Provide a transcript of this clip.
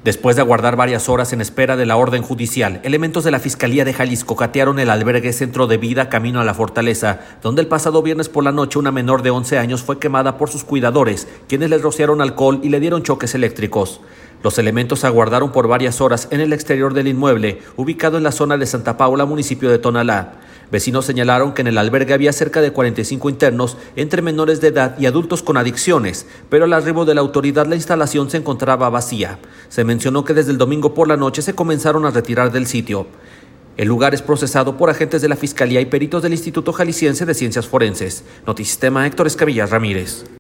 Después de aguardar varias horas en espera de la orden judicial, elementos de la Fiscalía de Jalisco catearon el albergue Centro de Vida camino a la Fortaleza, donde el pasado viernes por la noche una menor de 11 años fue quemada por sus cuidadores, quienes les rociaron alcohol y le dieron choques eléctricos. Los elementos aguardaron por varias horas en el exterior del inmueble, ubicado en la zona de Santa Paula, municipio de Tonalá. Vecinos señalaron que en el albergue había cerca de 45 internos, entre menores de edad y adultos con adicciones, pero al arribo de la autoridad la instalación se encontraba vacía. Se mencionó que desde el domingo por la noche se comenzaron a retirar del sitio. El lugar es procesado por agentes de la Fiscalía y peritos del Instituto Jalisciense de Ciencias Forenses. Notisistema, Héctor Escamilla Ramírez.